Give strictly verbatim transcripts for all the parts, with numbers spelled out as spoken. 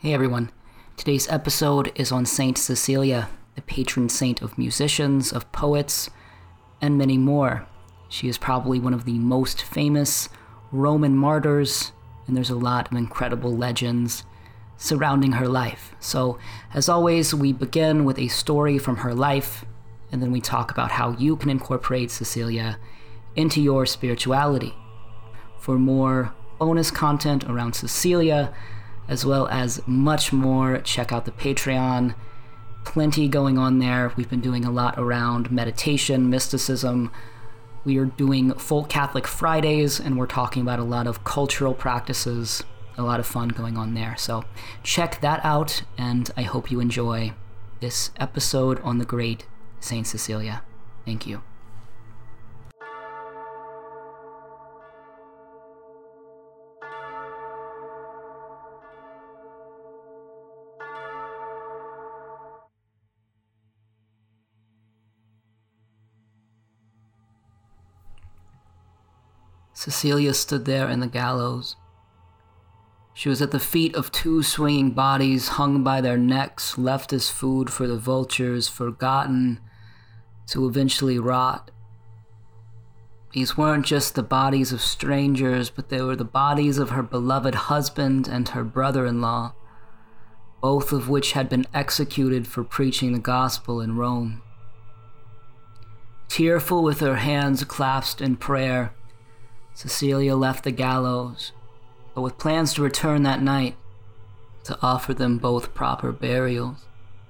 Hey everyone. Today's episode is on Saint Cecilia, the patron saint of musicians, of poets, and many more. She is probably one of the most famous Roman martyrs, and there's a lot of incredible legends surrounding her life. So, as always, we begin with a story from her life, and then we talk about how you can incorporate Cecilia into your spirituality. For more bonus content around Cecilia, as well as much more, check out the Patreon. Plenty going on there. We've been doing a lot around meditation, mysticism. We are doing Folk Catholic Fridays, and we're talking about a lot of cultural practices. A lot of fun going on there. So check that out, and I hope you enjoy this episode on the great Saint Cecilia. Thank you. Cecilia stood there in the gallows. She was at the feet of two swinging bodies hung by their necks, left as food for the vultures, forgotten to eventually rot. These weren't just the bodies of strangers, but they were the bodies of her beloved husband and her brother-in-law, both of which had been executed for preaching the gospel in Rome. Tearful, with her hands clasped in prayer, Cecilia left the gallows, but with plans to return that night to offer them both proper burials.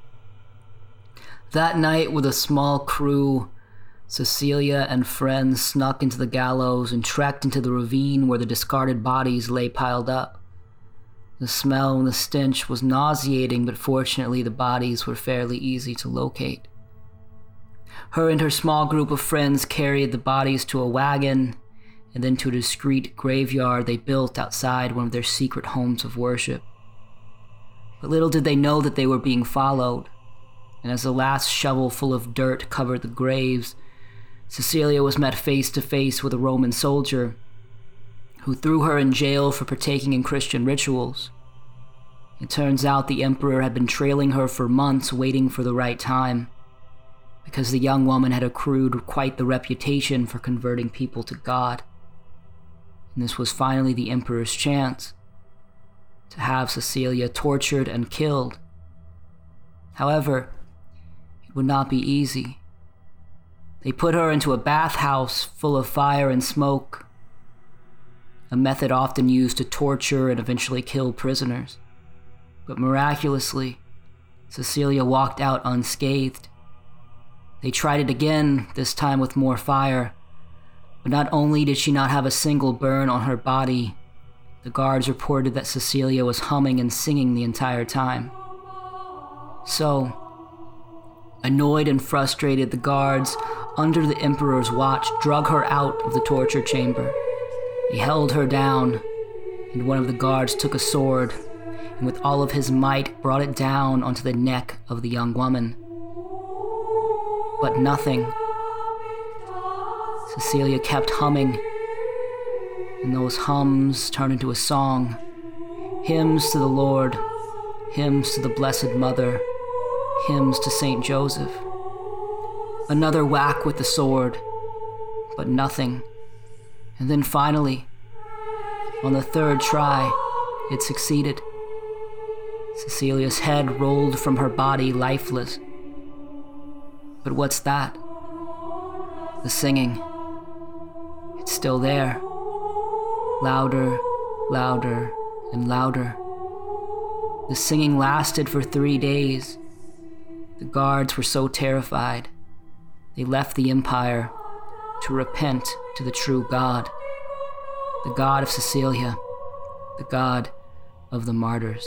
That night, with a small crew, Cecilia and friends snuck into the gallows and trekked into the ravine where the discarded bodies lay piled up. The smell and the stench was nauseating, but fortunately the bodies were fairly easy to locate. Her and her small group of friends carried the bodies to a wagon and then to a discreet graveyard they built outside one of their secret homes of worship. But little did they know that they were being followed, and as the last shovel full of dirt covered the graves, Cecilia was met face to face with a Roman soldier who threw her in jail for partaking in Christian rituals. It turns out the emperor had been trailing her for months, waiting for the right time, because the young woman had accrued quite the reputation for converting people to God. And this was finally the emperor's chance to have Cecilia tortured and killed. However, it would not be easy. They put her into a bathhouse full of fire and smoke, a method often used to torture and eventually kill prisoners. But miraculously, Cecilia walked out unscathed. They tried it again, this time with more fire. But not only did she not have a single burn on her body, the guards reported that Cecilia was humming and singing the entire time. So, annoyed and frustrated, the guards, under the emperor's watch, drug her out of the torture chamber. They held her down, and one of the guards took a sword, and with all of his might brought it down onto the neck of the young woman. But nothing. Cecilia kept humming, and those hums turned into a song. Hymns to the Lord, hymns to the Blessed Mother, hymns to Saint Joseph. Another whack with the sword, but nothing. And then finally, on the third try, it succeeded. Cecilia's head rolled from her body lifeless. But what's that? The singing. It's still there. Louder, louder, and louder. The singing lasted for three days. The guards were so terrified, they left the empire to repent to the true God, the God of Cecilia, the God of the martyrs.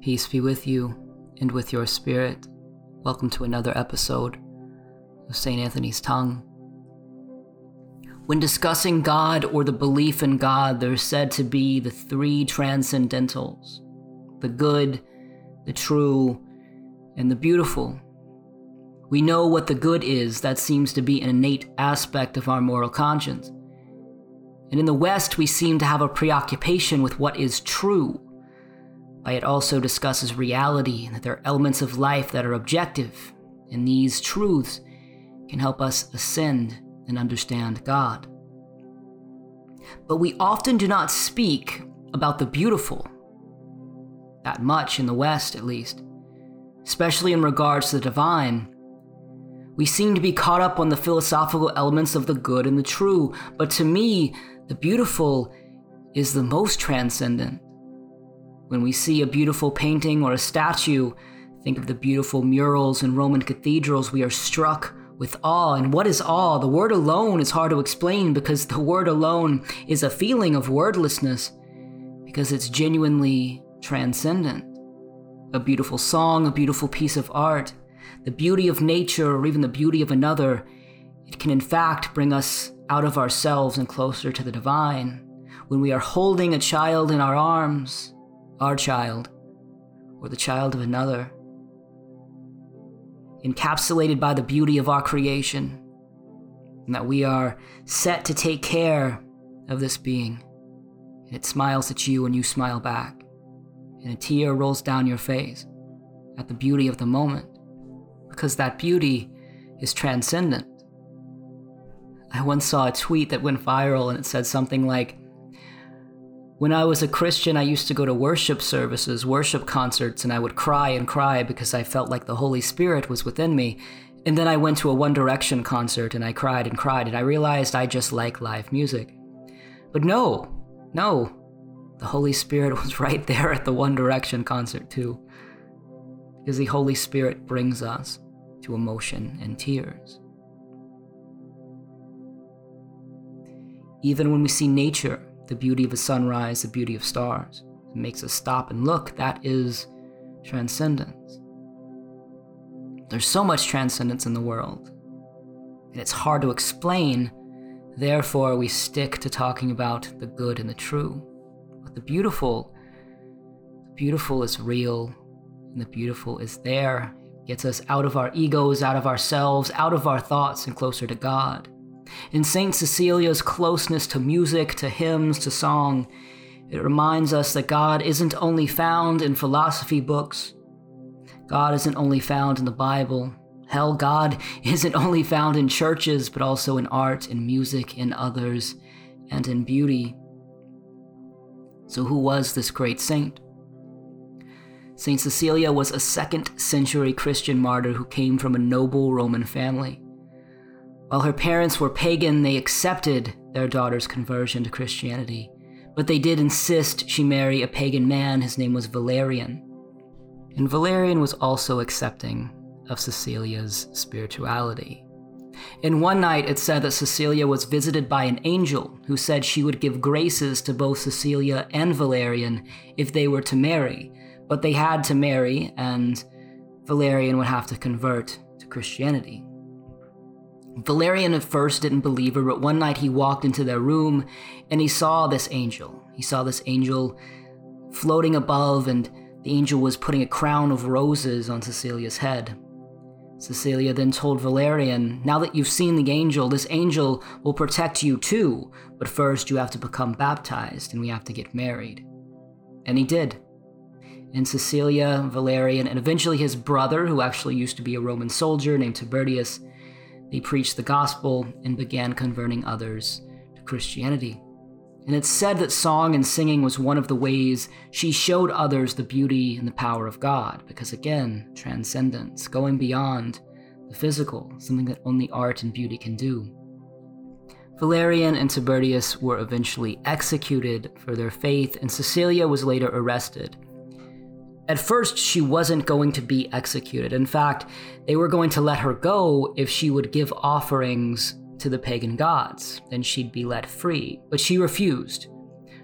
Peace be with you and with your spirit. Welcome to another episode of Saint Anthony's Tongue. When discussing God or the belief in God, there's said to be the three transcendentals: the good, the true, and the beautiful. We know what the good is. That seems to be an innate aspect of our moral conscience. And in the West, we seem to have a preoccupation with what is true. But it also discusses reality and that there are elements of life that are objective, and these truths can help us ascend and understand God. But we often do not speak about the beautiful, that much in the West at least, especially in regards to the divine. We seem to be caught up on the philosophical elements of the good and the true, but to me, the beautiful is the most transcendent. When we see a beautiful painting or a statue, think of the beautiful murals in Roman cathedrals, we are struck with awe. And what is awe? The word alone is hard to explain because the word alone is a feeling of wordlessness, because it's genuinely transcendent. A beautiful song, a beautiful piece of art, the beauty of nature, or even the beauty of another, it can in fact bring us out of ourselves and closer to the divine. When we are holding a child in our arms, our child, or the child of another, encapsulated by the beauty of our creation, and that we are set to take care of this being. And it smiles at you and you smile back, and a tear rolls down your face at the beauty of the moment, because that beauty is transcendent. I once saw a tweet that went viral, and it said something like, "When I was a Christian, I used to go to worship services, worship concerts, and I would cry and cry because I felt like the Holy Spirit was within me. And then I went to a One Direction concert and I cried and cried, and I realized I just like live music." But no, no, the Holy Spirit was right there at the One Direction concert too, because the Holy Spirit brings us to emotion and tears. Even when we see nature, the beauty of a sunrise, the beauty of stars, it makes us stop and look. That is transcendence. There's so much transcendence in the world, and it's hard to explain. Therefore, we stick to talking about the good and the true. But the beautiful, the beautiful is real, and the beautiful is there. It gets us out of our egos, out of ourselves, out of our thoughts, and closer to God. In Saint Cecilia's closeness to music, to hymns, to song, it reminds us that God isn't only found in philosophy books. God isn't only found in the Bible. Hell, God isn't only found in churches, but also in art, in music, in others, and in beauty. So who was this great saint? Saint Cecilia was a second century Christian martyr who came from a noble Roman family. While her parents were pagan, they accepted their daughter's conversion to Christianity, but they did insist she marry a pagan man. His name was Valerian. And Valerian was also accepting of Cecilia's spirituality. And one night it said that Cecilia was visited by an angel who said she would give graces to both Cecilia and Valerian if they were to marry, but they had to marry, and Valerian would have to convert to Christianity. Valerian at first didn't believe her, but one night he walked into their room and he saw this angel. He saw this angel floating above, and the angel was putting a crown of roses on Cecilia's head. Cecilia then told Valerian, "Now that you've seen the angel, this angel will protect you too, but first you have to become baptized and we have to get married." And he did. And Cecilia, Valerian, and eventually his brother, who actually used to be a Roman soldier named Tiberius, they preached the gospel and began converting others to Christianity. And it's said that song and singing was one of the ways she showed others the beauty and the power of God, because again, transcendence, going beyond the physical, something that only art and beauty can do. Valerian and Tiberius were eventually executed for their faith, and Cecilia was later arrested. At first, she wasn't going to be executed. In fact, they were going to let her go if she would give offerings to the pagan gods. Then she'd be let free. But she refused.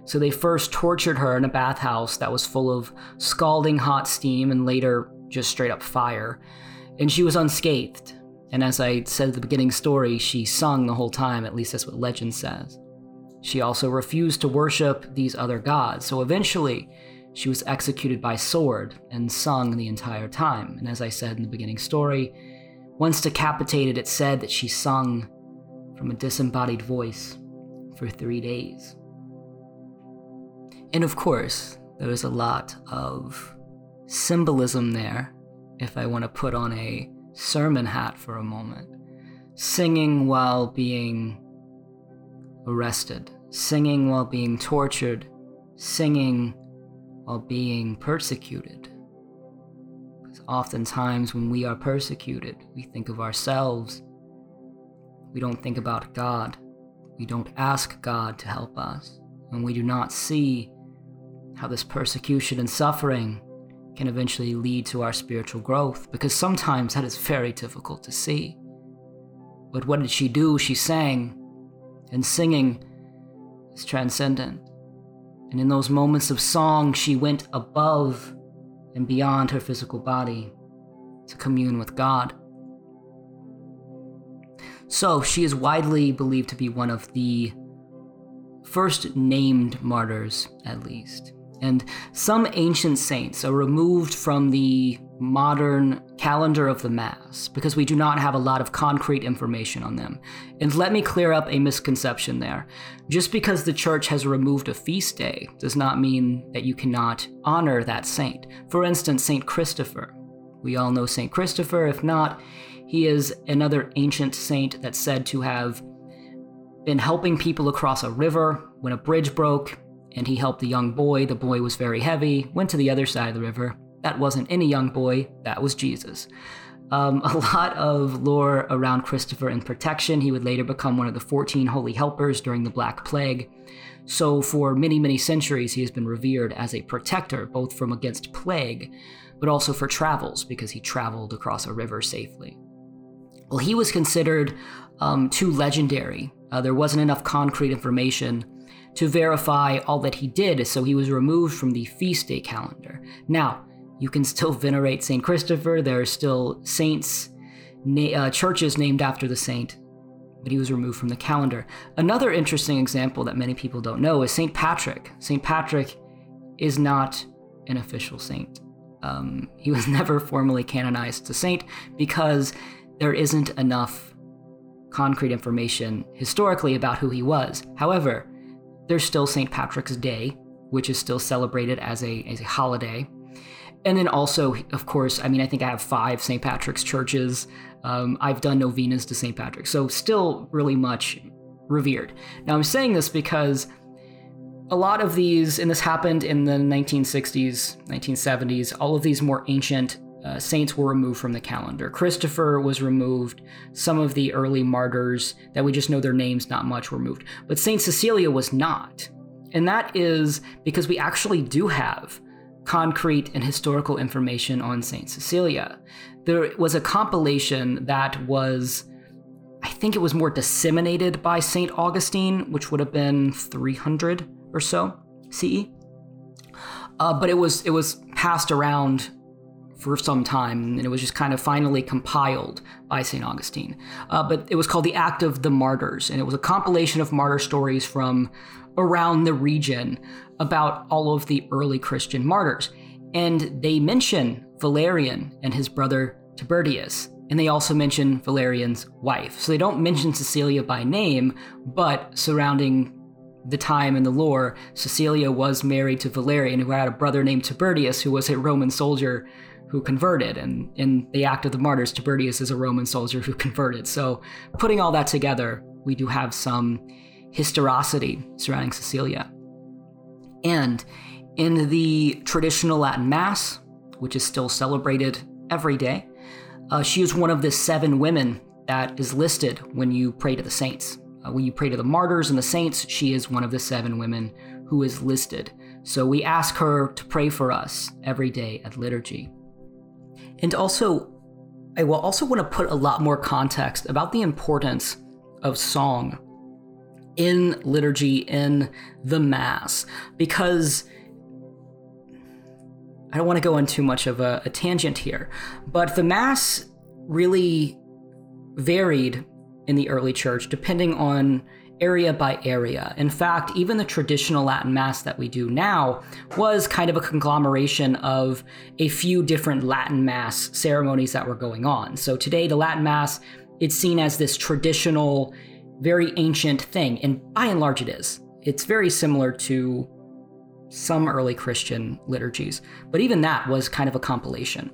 So they first tortured her in a bathhouse that was full of scalding hot steam and later just straight up fire. And she was unscathed. And as I said at the beginning story, she sung the whole time, at least that's what legend says. She also refused to worship these other gods, so eventually she was executed by sword and sung the entire time. And as I said in the beginning story, once decapitated, it said that she sung from a disembodied voice for three days. And of course, there is a lot of symbolism there, if I want to put on a sermon hat for a moment. Singing while being arrested, singing while being tortured, singing while being persecuted. Because oftentimes when we are persecuted, we think of ourselves. We don't think about God. We don't ask God to help us. And we do not see how this persecution and suffering can eventually lead to our spiritual growth, because sometimes that is very difficult to see. But what did she do? She sang, and singing is transcendent. And in those moments of song, she went above and beyond her physical body to commune with God. So she is widely believed to be one of the first named martyrs, at least. And some ancient saints are removed from the modern calendar of the Mass because we do not have a lot of concrete information on them. And let me clear up a misconception there. Just because the Church has removed a feast day does not mean that you cannot honor that saint. For instance, Saint Christopher. We all know Saint Christopher. If not, he is another ancient saint that's said to have been helping people across a river when a bridge broke, and he helped the young boy. The boy was very heavy, went to the other side of the river. That wasn't any young boy, that was Jesus. Um, a lot of lore around Christopher and protection. He would later become one of the fourteen holy helpers during the Black Plague. So for many, many centuries, he has been revered as a protector, both from against plague, but also for travels, because he traveled across a river safely. Well, he was considered um, too legendary. Uh, there wasn't enough concrete information to verify all that he did, so he was removed from the feast day calendar. Now, you can still venerate Saint Christopher. There are still saints, na- uh, churches named after the saint, but he was removed from the calendar. Another interesting example that many people don't know is Saint Patrick. Saint Patrick is not an official saint. Um, he was never formally canonized as a saint because there isn't enough concrete information historically about who he was. However, there's still Saint Patrick's Day, which is still celebrated as a, as a holiday. And then also, of course, I mean, I think I have five Saint Patrick's churches. Um, I've done novenas to Saint Patrick, so still really much revered. Now, I'm saying this because a lot of these, and this happened in the nineteen sixties, nineteen seventies, all of these more ancient uh, saints were removed from the calendar. Christopher was removed. Some of the early martyrs that we just know their names, not much, were removed. But Saint Cecilia was not. And that is because we actually do have concrete and historical information on Saint Cecilia. There was a compilation that was, I think it was more disseminated by Saint Augustine, which would have been three hundred or so C E. Uh, but it was it was passed around for some time, and it was just kind of finally compiled by Saint Augustine. Uh, but it was called the Act of the Martyrs, and it was a compilation of martyr stories from around the region about all of the early Christian martyrs. And they mention Valerian and his brother Tibertius, and they also mention Valerian's wife. So they don't mention Cecilia by name, but surrounding the time and the lore, Cecilia was married to Valerian, who had a brother named Tibertius, who was a Roman soldier who converted. And in the Act of the Martyrs, Tibertius is a Roman soldier who converted. So putting all that together, we do have some historicity surrounding Cecilia. And in the traditional Latin Mass, which is still celebrated every day, uh, she is one of the seven women that is listed when you pray to the saints. Uh, when you pray to the martyrs and the saints, she is one of the seven women who is listed. So we ask her to pray for us every day at liturgy. And also, I will also want to put a lot more context about the importance of song in liturgy, in the Mass, because I don't want to go on too much of a, a tangent here, but the Mass really varied in the early church depending on area by area. In fact, even the traditional Latin Mass that we do now was kind of a conglomeration of a few different Latin Mass ceremonies that were going on. So today, the Latin Mass, it's seen as this traditional, very ancient thing, and by and large it is. It's very similar to some early Christian liturgies, but even that was kind of a compilation.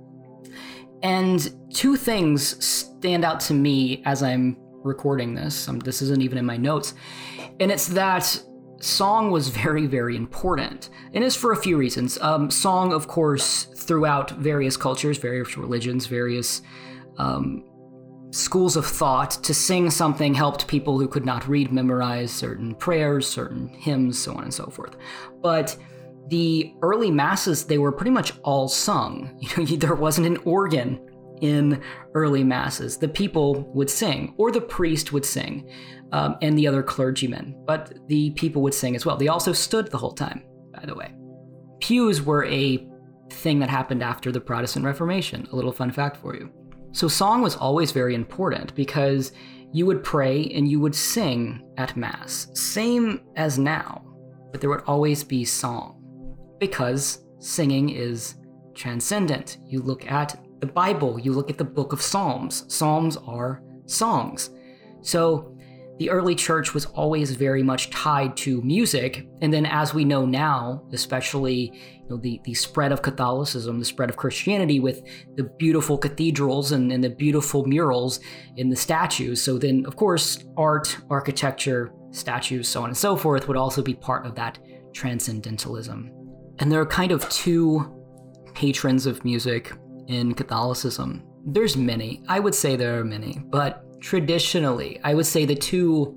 And two things stand out to me as I'm recording this. Um, this isn't even in my notes. And it's that song was very, very important. And it's for a few reasons. Um, song, of course, throughout various cultures, various religions, various um, schools of thought, to sing something helped people who could not read memorize certain prayers, certain hymns, so on and so forth. But the early masses, they were pretty much all sung. You know, there wasn't an organ in early masses. The people would sing, or the priest would sing, um, and the other clergymen, but the people would sing as well. They also stood the whole time, by the way. Pews were a thing that happened after the Protestant Reformation. A little fun fact for you. So song was always very important because you would pray and you would sing at Mass, same as now, but there would always be song because singing is transcendent. You look at the Bible, you look at the book of Psalms. Psalms are songs. So the early church was always very much tied to music. And then as we know now, especially you know, the, the spread of Catholicism, the spread of Christianity with the beautiful cathedrals and, and the beautiful murals in the statues. So then, of course, art, architecture, statues, so on and so forth would also be part of that transcendentalism. And there are kind of two patrons of music in Catholicism. There's many. I would say there are many, but traditionally, I would say the two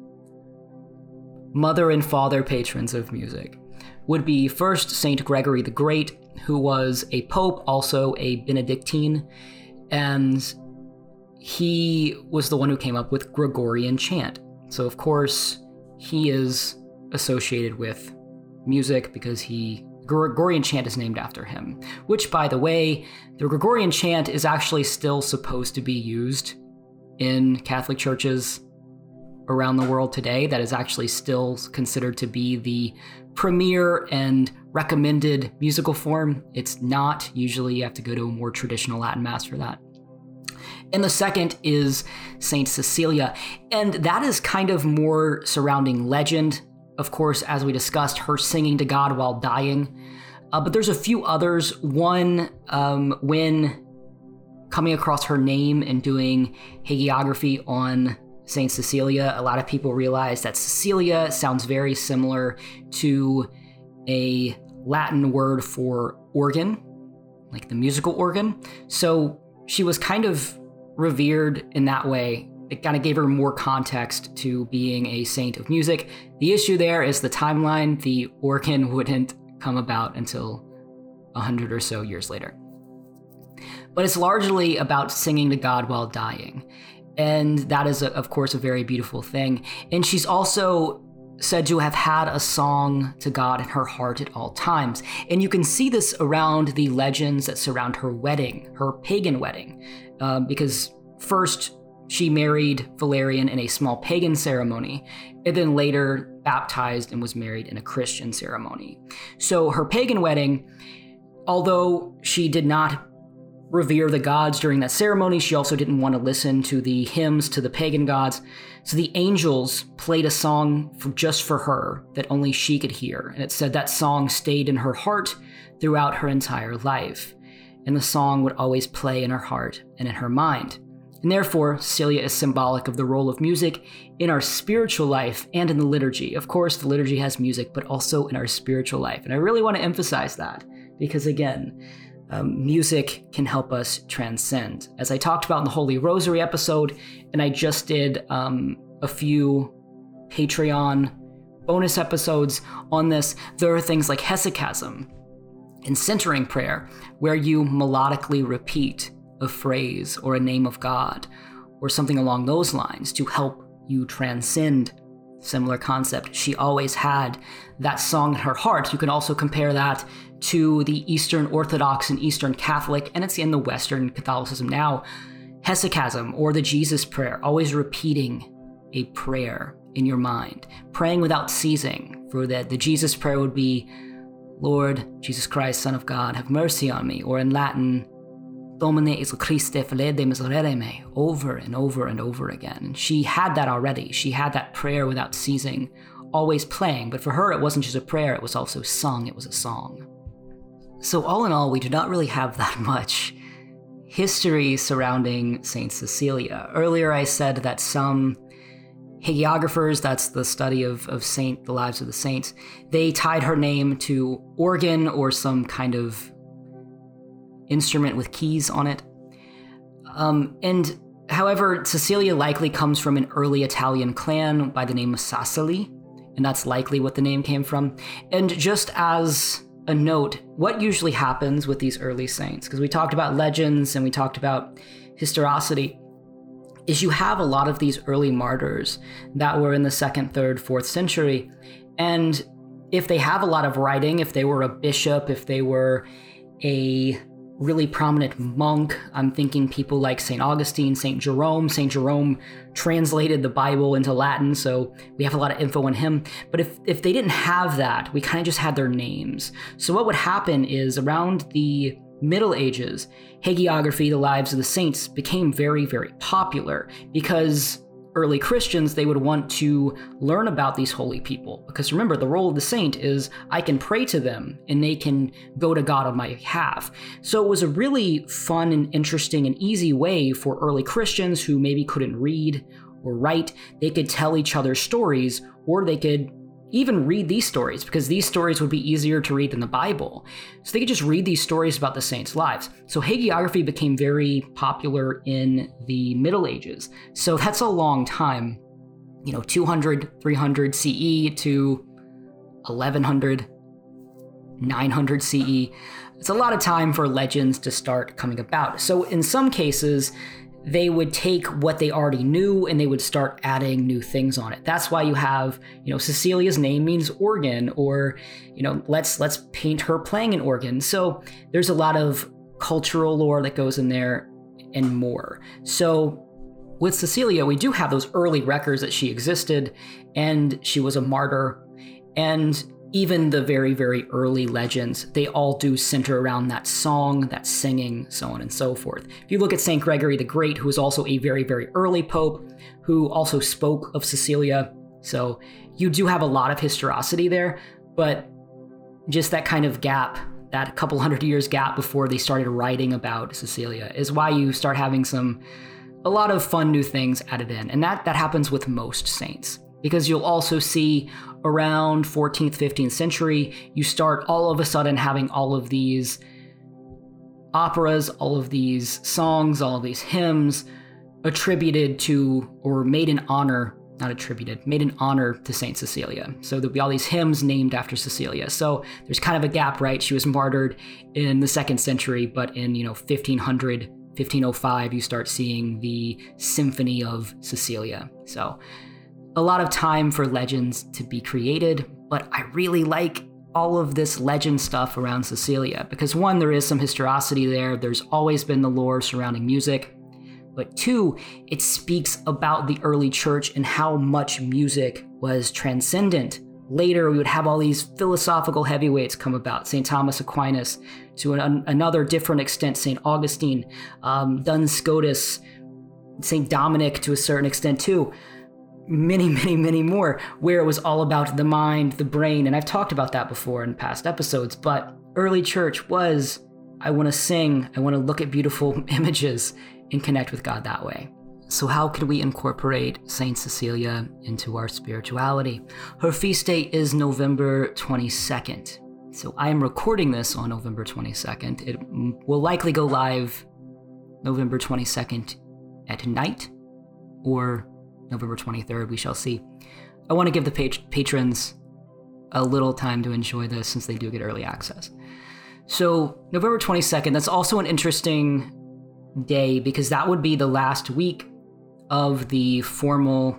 mother and father patrons of music would be first Saint Gregory the Great, who was a pope, also a Benedictine, and he was the one who came up with Gregorian chant. So of course, he is associated with music because he Gregorian chant is named after him, which, by the way, the Gregorian chant is actually still supposed to be used in Catholic churches around the world today. That is actually still considered to be the premier and recommended musical form. It's not. Usually you have to go to a more traditional Latin Mass for that. And the second is Saint Cecilia, and that is kind of more surrounding legend. Of course, as we discussed, her singing to God while dying. Uh, but there's a few others. One, um, when coming across her name and doing hagiography on Saint Cecilia, a lot of people realize that Cecilia sounds very similar to a Latin word for organ, like the musical organ. So she was kind of revered in that way. It kind of gave her more context to being a saint of music. The issue there is the timeline. The organ wouldn't come about until a hundred or so years later. But it's largely about singing to God while dying. And that is, a, of course, a very beautiful thing. And she's also said to have had a song to God in her heart at all times. And you can see this around the legends that surround her wedding, her pagan wedding, um, because first, she married Valerian in a small pagan ceremony, and then later baptized and was married in a Christian ceremony. So her pagan wedding, although she did not revere the gods during that ceremony, she also didn't want to listen to the hymns to the pagan gods. So the angels played a song for, just for her that only she could hear. And it said that song stayed in her heart throughout her entire life. And the song would always play in her heart and in her mind. And therefore, Cecilia is symbolic of the role of music in our spiritual life and in the liturgy. Of course, the liturgy has music, but also in our spiritual life. And I really want to emphasize that because, again, um, music can help us transcend. As I talked about in the Holy Rosary episode, and I just did um, a few Patreon bonus episodes on this, there are things like hesychasm and centering prayer, where you melodically repeat a phrase or a name of God or something along those lines to help you transcend Similar concept. She always had that song in her heart. You can also compare that to the Eastern Orthodox and Eastern Catholic, and it's in the Western Catholicism now, hesychasm, or the Jesus prayer, always repeating a prayer in your mind, praying without ceasing. For that, the Jesus prayer would be, Lord Jesus Christ, Son of God, have mercy on me, or in Latin, Domine Jesu Christe filede miserere me, over and over and over again. And she had that already. She had that prayer without ceasing, always playing. But for her, it wasn't just a prayer, it was also sung, it was a song. So all in all, we do not really have that much history surrounding Saint Cecilia. Earlier I said that some hagiographers, that's the study of, of saint, the lives of the saints, they tied her name to organ or some kind of instrument with keys on it. Um, and however, Cecilia likely comes from an early Italian clan by the name of Sassoli, and that's likely what the name came from. And just as a note, what usually happens with these early saints, because we talked about legends and we talked about historicity, is you have a lot of these early martyrs that were in the second, third, fourth century. And if they have a lot of writing, if they were a bishop, if they were a really prominent monk, I'm thinking people like Saint Augustine, Saint Jerome. Saint Jerome translated the Bible into Latin, so we have a lot of info on him. But if, if they didn't have that, we kind of just had their names. So what would happen is around the Middle Ages, hagiography, the lives of the saints, became very, very popular because early Christians, they would want to learn about these holy people. Because remember, the role of the saint is I can pray to them and they can go to God on my behalf. So it was a really fun and interesting and easy way for early Christians who maybe couldn't read or write. They could tell each other stories, or they could even read these stories, because these stories would be easier to read than the Bible. So they could just read these stories about the saints' lives. So hagiography became very popular in the Middle Ages. So that's a long time, you know, two hundred, three hundred C E to eleven hundred, nine hundred C E. It's a lot of time for legends to start coming about. So in some cases, they would take what they already knew and they would start adding new things on it. That's why you have, you know, Cecilia's name means organ, or, you know, let's let's paint her playing an organ. So there's a lot of cultural lore that goes in there and more. So with Cecilia, we do have those early records that she existed and she was a martyr. And even the very, very early legends, they all do center around that song, that singing, so on and so forth. If you look at Saint Gregory the Great, who was also a very, very early pope, who also spoke of Cecilia. So you do have a lot of historicity there, but just that kind of gap, that couple hundred years gap before they started writing about Cecilia, is why you start having some, a lot of fun new things added in. And that, that happens with most saints. Because you'll also see around fourteenth, fifteenth century, you start all of a sudden having all of these operas, all of these songs, all of these hymns attributed to, or made in honor, not attributed, made in honor to Saint Cecilia. So there'll be all these hymns named after Cecilia. So there's kind of a gap, right? She was martyred in the second century, but in, you know, fifteen hundred, fifteen oh five, you start seeing the Symphony of Cecilia. So a lot of time for legends to be created, but I really like all of this legend stuff around Cecilia because, one, there is some historicity there. There's always been the lore surrounding music. But two, it speaks about the early church and how much music was transcendent. Later, we would have all these philosophical heavyweights come about. Saint Thomas Aquinas, to an, another different extent, Saint Augustine, um, Duns Scotus, Saint Dominic to a certain extent too. Many, many, many more, where it was all about the mind, the brain. And I've talked about that before in past episodes, but early church was, I want to sing, I want to look at beautiful images and connect with God that way. So how could we incorporate Saint Cecilia into our spirituality? Her feast day is November twenty-second. So I am recording this on November twenty-second. It will likely go live November twenty-second at night, or November twenty-third, we shall see. I want to give the pat- patrons a little time to enjoy this since they do get early access. So November twenty-second, that's also an interesting day because that would be the last week of the formal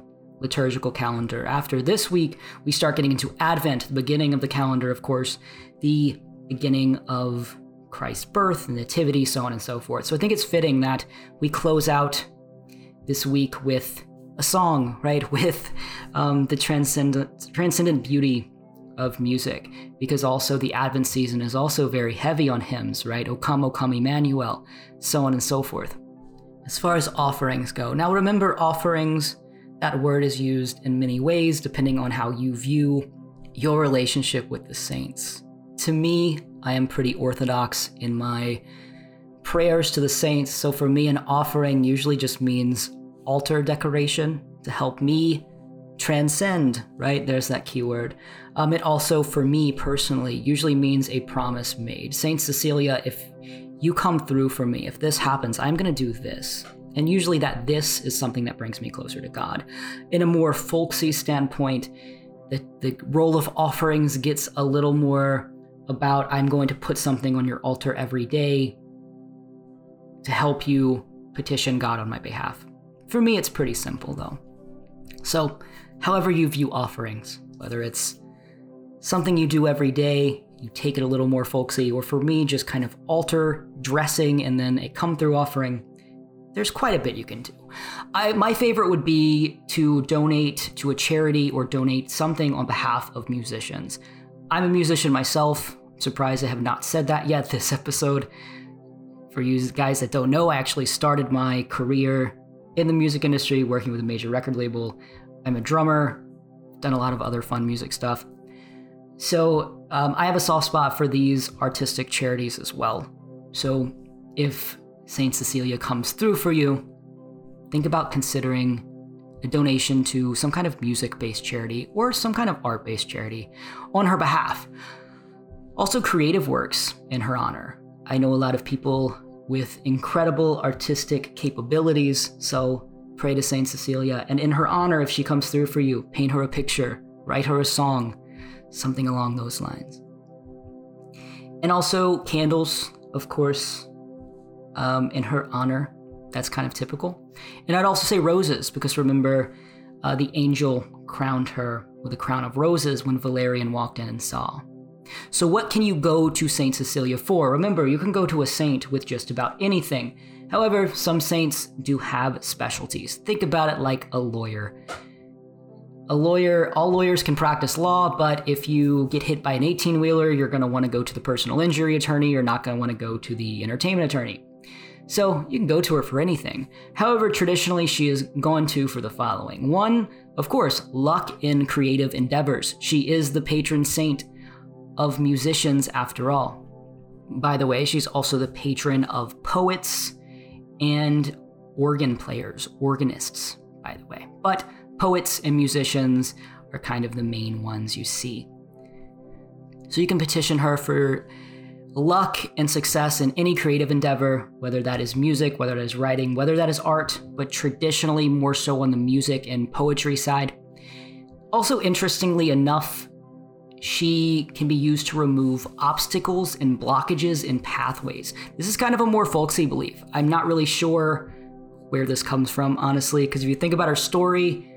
liturgical calendar. After this week, we start getting into Advent, the beginning of the calendar, of course, the beginning of Christ's birth, the nativity, so on and so forth. So I think it's fitting that we close out this week with a song, right? With um, the transcendent, transcendent beauty of music, because also the Advent season is also very heavy on hymns, right? O come, O come, Emmanuel, so on and so forth. As far as offerings go, now remember, offerings, that word is used in many ways depending on how you view your relationship with the saints. To me, I am pretty orthodox in my prayers to the saints, so for me, an offering usually just means altar decoration to help me transcend, right? There's that keyword. Um, it also, for me personally, usually means a promise made. Saint Cecilia, if you come through for me, if this happens, I'm going to do this. And usually that this is something that brings me closer to God. In a more folksy standpoint, the, the role of offerings gets a little more about I'm going to put something on your altar every day to help you petition God on my behalf. For me, it's pretty simple, though. So, however you view offerings, whether it's something you do every day, you take it a little more folksy, or for me, just kind of altar dressing and then a come-through offering, there's quite a bit you can do. I, my favorite would be to donate to a charity or donate something on behalf of musicians. I'm a musician myself. I'm surprised I have not said that yet this episode. For you guys that don't know, I actually started my career in the music industry working with a major record label. I'm a drummer, done a lot of other fun music stuff. So um, I have a soft spot for these artistic charities as well. So if Saint Cecilia comes through for you, think about considering a donation to some kind of music-based charity or some kind of art-based charity on her behalf. Also, creative works in her honor. I know a lot of people with incredible artistic capabilities, so pray to Saint Cecilia, and in her honor, if she comes through for you, paint her a picture, write her a song, something along those lines. And also candles, of course, um, in her honor. That's kind of typical. And I'd also say roses, because remember, uh, the angel crowned her with a crown of roses when Valerian walked in and saw. So what can you go to Saint Cecilia for? Remember, you can go to a saint with just about anything. However, some saints do have specialties. Think about it like a lawyer. A lawyer, all lawyers can practice law, but if you get hit by an eighteen-wheeler, you're going to want to go to the personal injury attorney. You're not going to want to go to the entertainment attorney. So you can go to her for anything. However, traditionally, she is gone to for the following. One, of course, luck in creative endeavors. She is the patron saint of musicians, after all. By the way, she's also the patron of poets and organ players, organists, by the way. But poets and musicians are kind of the main ones you see. So you can petition her for luck and success in any creative endeavor, whether that is music, whether that is writing, whether that is art, but traditionally more so on the music and poetry side. Also, interestingly enough, she can be used to remove obstacles and blockages in pathways. This is kind of a more folksy belief. I'm not really sure where this comes from, honestly, because if you think about her story,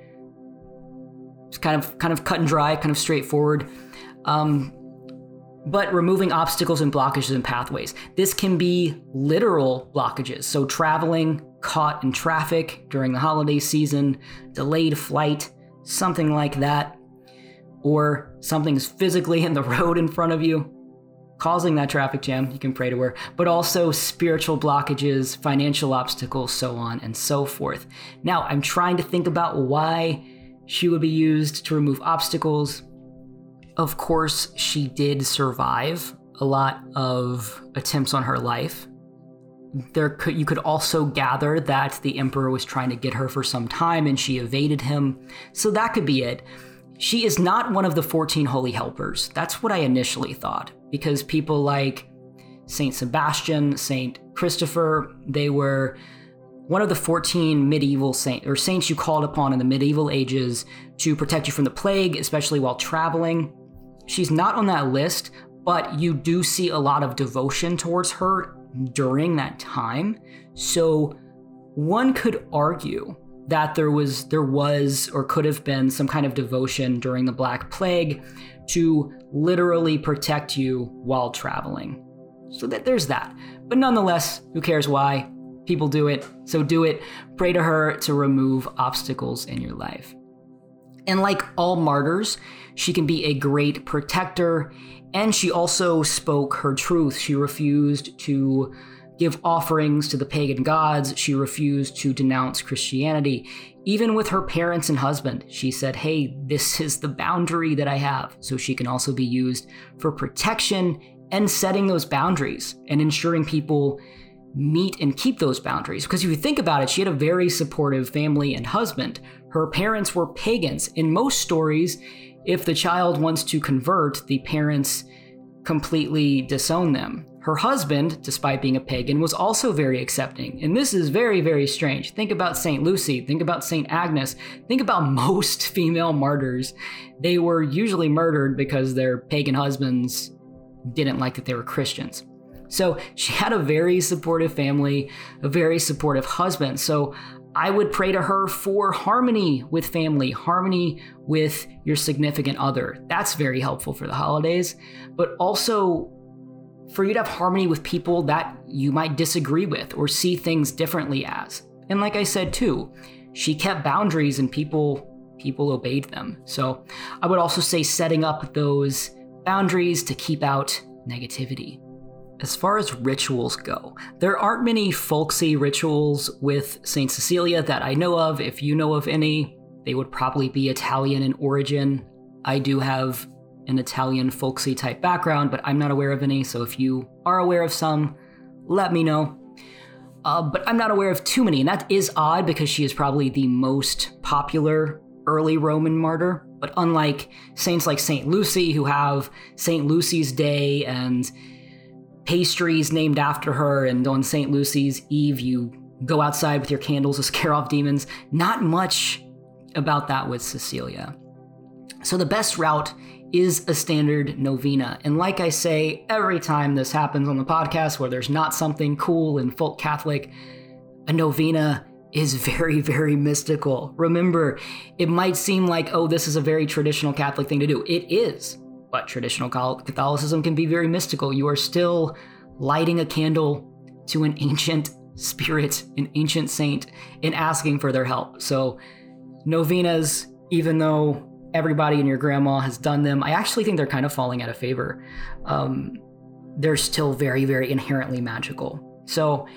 it's kind of kind of cut and dry, kind of straightforward. Um, but removing obstacles and blockages in pathways. This can be literal blockages. So traveling, caught in traffic during the holiday season, delayed flight, something like that. Or something's physically in the road in front of you, causing that traffic jam, you can pray to her, but also spiritual blockages, financial obstacles, so on and so forth. Now, I'm trying to think about why she would be used to remove obstacles. Of course, she did survive a lot of attempts on her life. There could, you could also gather that the emperor was trying to get her for some time and she evaded him, so that could be it. She is not one of the fourteen holy helpers. That's what I initially thought, because people like Saint Sebastian, Saint Christopher, they were one of the fourteen medieval saints, or saints you called upon in the medieval ages to protect you from the plague, especially while traveling. She's not on that list, but you do see a lot of devotion towards her during that time. So one could argue that there was there was or could have been some kind of devotion during the Black Plague to literally protect you while traveling. So that there's that. But nonetheless, who cares why? People do it, so do it. Pray to her to remove obstacles in your life. And like all martyrs, she can be a great protector, and she also spoke her truth. She refused to give offerings to the pagan gods. She refused to denounce Christianity. Even with her parents and husband, she said, hey, this is the boundary that I have. So she can also be used for protection and setting those boundaries and ensuring people meet and keep those boundaries. Because if you think about it, she had a very supportive family and husband. Her parents were pagans. In most stories, if the child wants to convert, the parents completely disown them. Her husband, despite being a pagan, was also very accepting. And this is very, very strange. Think about Saint Lucy. Think about Saint Agnes. Think about most female martyrs. They were usually murdered because their pagan husbands didn't like that they were Christians. So she had a very supportive family, a very supportive husband. So I would pray to her for harmony with family, harmony with your significant other. That's very helpful for the holidays, but also for you to have harmony with people that you might disagree with or see things differently as. And like I said too, she kept boundaries and people people obeyed them. So I would also say setting up those boundaries to keep out negativity. As far as rituals go, there aren't many folksy rituals with Saint Cecilia that I know of. If you know of any, they would probably be Italian in origin. I do have an Italian folksy type background, but I'm not aware of any. So if you are aware of some, let me know. Uh, but I'm not aware of too many, and that is odd because she is probably the most popular early Roman martyr. But unlike saints like Saint Lucy, who have Saint Lucy's Day and pastries named after her, and on Saint Lucy's Eve, you go outside with your candles to scare off demons. Not much about that with Cecilia. So the best route is a standard novena. And like I say, every time this happens on the podcast where there's not something cool and folk Catholic, a novena is very, very mystical. Remember, it might seem like, oh, this is a very traditional Catholic thing to do. It is. But traditional Catholicism can be very mystical. You are still lighting a candle to an ancient spirit, an ancient saint, and asking for their help. So novenas, even though everybody and your grandma has done them, I actually think they're kind of falling out of favor. Um, they're still very, very inherently magical. So,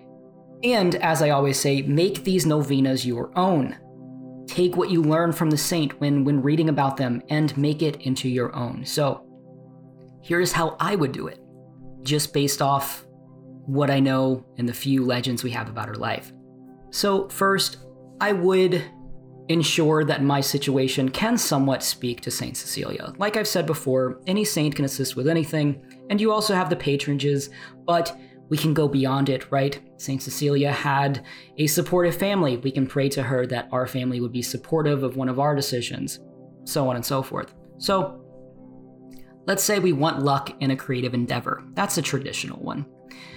and as I always say, make these novenas your own. Take what you learn from the saint when, when reading about them and make it into your own. So here's how I would do it, just based off what I know and the few legends we have about her life. So first, I would ensure that my situation can somewhat speak to Saint Cecilia. Like I've said before, any saint can assist with anything, and you also have the patronages, but we can go beyond it, right? Saint Cecilia had a supportive family. We can pray to her that our family would be supportive of one of our decisions, so on and so forth. So let's say we want luck in a creative endeavor. That's a traditional one.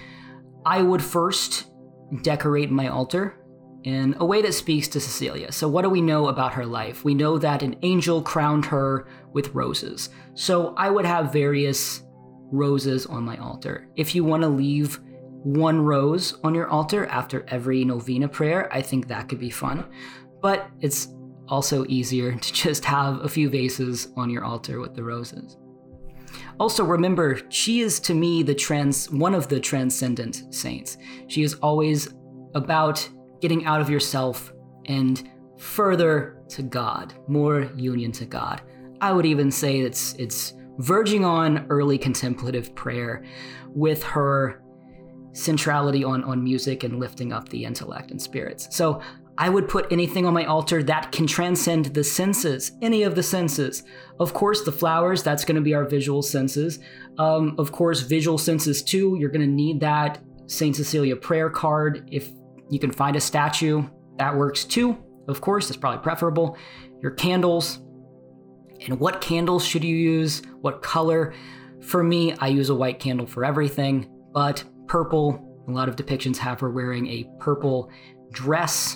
I would first decorate my altar in a way that speaks to Cecilia. So what do we know about her life? We know that an angel crowned her with roses. So I would have various roses on my altar. If you want to leave one rose on your altar after every novena prayer, I think that could be fun. But it's also easier to just have a few vases on your altar with the roses. Also, remember, she is to me the trans one of the transcendent saints. She is always about getting out of yourself and further to God, more union to God. I would even say it's it's verging on early contemplative prayer with her centrality on, on music and lifting up the intellect and spirits. So I would put anything on my altar that can transcend the senses, any of the senses. Of course, the flowers, that's going to be our visual senses. Um, of course, visual senses too, you're going to need that Saint Cecilia prayer card. If you can find a statue, that works too. Of course, that's probably preferable. Your candles. And what candles should you use? What color? For me, I use a white candle for everything, but purple, a lot of depictions have her wearing a purple dress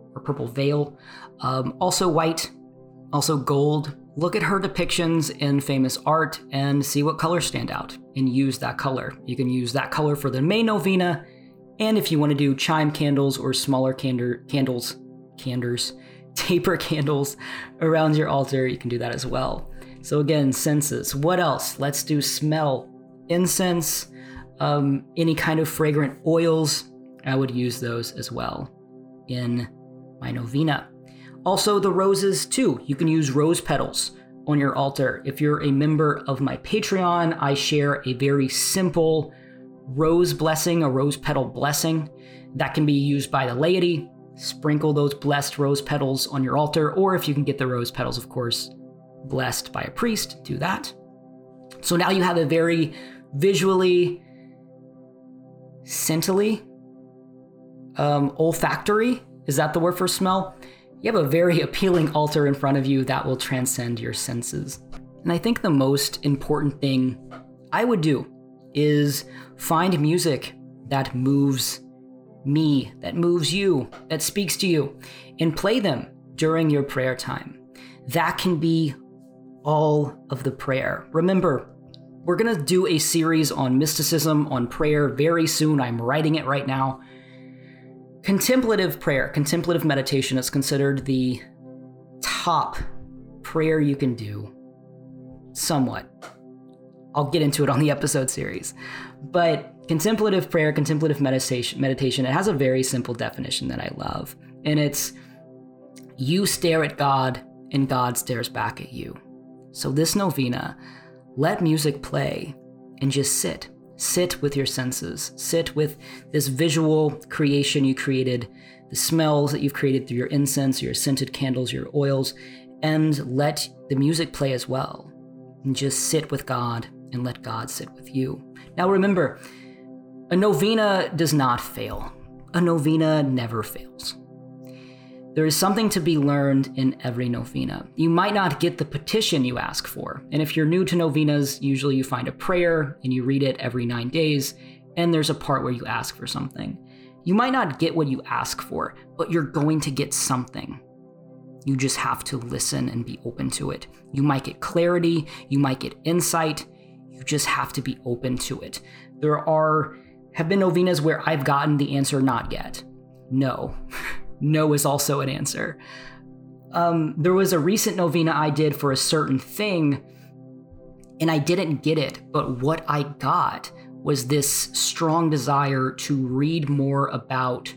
or purple veil. Um, also white, also gold. Look at her depictions in famous art and see what colors stand out and use that color. You can use that color for the main novena, and if you want to do chime candles or smaller candor, candles, candors, taper candles around your altar, you can do that as well. So again, senses. What else? Let's do smell. Incense, um, any kind of fragrant oils. I would use those as well in my novena. Also the roses too. You can use rose petals on your altar. If you're a member of my Patreon, I share a very simple rose blessing, a rose petal blessing that can be used by the laity. Sprinkle those blessed rose petals on your altar, or if you can get the rose petals, of course, blessed by a priest, do that. So now you have a very visually, scentily, um, olfactory, is that the word for smell? You have a very appealing altar in front of you that will transcend your senses. And I think the most important thing I would do is find music that moves me, that moves you, that speaks to you, and play them during your prayer time. That can be all of the prayer. Remember, we're going to do a series on mysticism, on prayer very soon. I'm writing it right now. Contemplative prayer, contemplative meditation is considered the top prayer you can do, somewhat. I'll get into it on the episode series. But contemplative prayer, contemplative meditation, meditation, it has a very simple definition that I love. And it's you stare at God and God stares back at you. So this novena, let music play and just sit. Sit with your senses. Sit with this visual creation you created, the smells that you've created through your incense, your scented candles, your oils, and let the music play as well. And just sit with God and let God sit with you. Now remember, a novena does not fail. A novena never fails. There is something to be learned in every novena. You might not get the petition you ask for. And if you're new to novenas, usually you find a prayer and you read it every nine days, and there's a part where you ask for something. You might not get what you ask for, but you're going to get something. You just have to listen and be open to it. You might get clarity, you might get insight, you just have to be open to it. There are, have been novenas where I've gotten the answer not yet. No. No is also an answer. Um, there was a recent novena I did for a certain thing, and I didn't get it, but what I got was this strong desire to read more about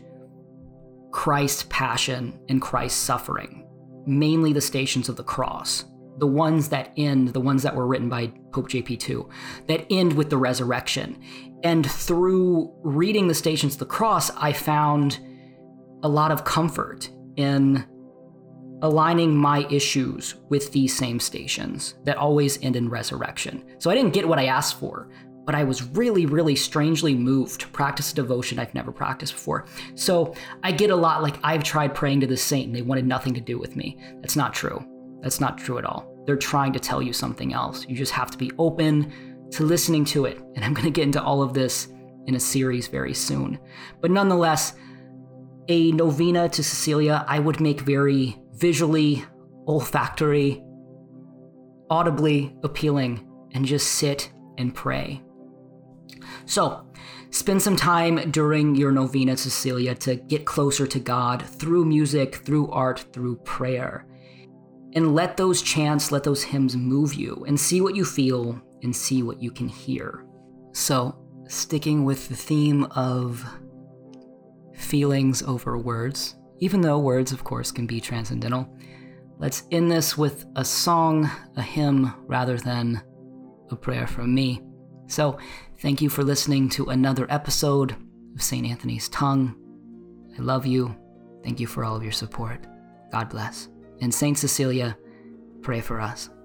Christ's passion and Christ's suffering, mainly the Stations of the Cross, the ones that end, the ones that were written by Pope J P two, that end with the resurrection. And through reading the Stations of the Cross, I found a lot of comfort in aligning my issues with these same stations that always end in resurrection. So I didn't get what I asked for, but I was really, really strangely moved to practice a devotion I've never practiced before. So I get a lot like, I've tried praying to this saint and they wanted nothing to do with me. That's not true. That's not true at all. They're trying to tell you something else. You just have to be open to listening to it. And I'm going to get into all of this in a series very soon. But nonetheless, a novena to Cecilia, I would make very visually, olfactory, audibly appealing, and just sit and pray. So, spend some time during your novena to Cecilia to get closer to God through music, through art, through prayer. And let those chants, let those hymns move you, and see what you feel and see what you can hear. So, sticking with the theme of feelings over words, even though words, of course, can be transcendental, let's end this with a song, a hymn, rather than a prayer from me. So, thank you for listening to another episode of Saint Anthony's Tongue. I love you. Thank you for all of your support. God bless. And Saint Cecilia, pray for us.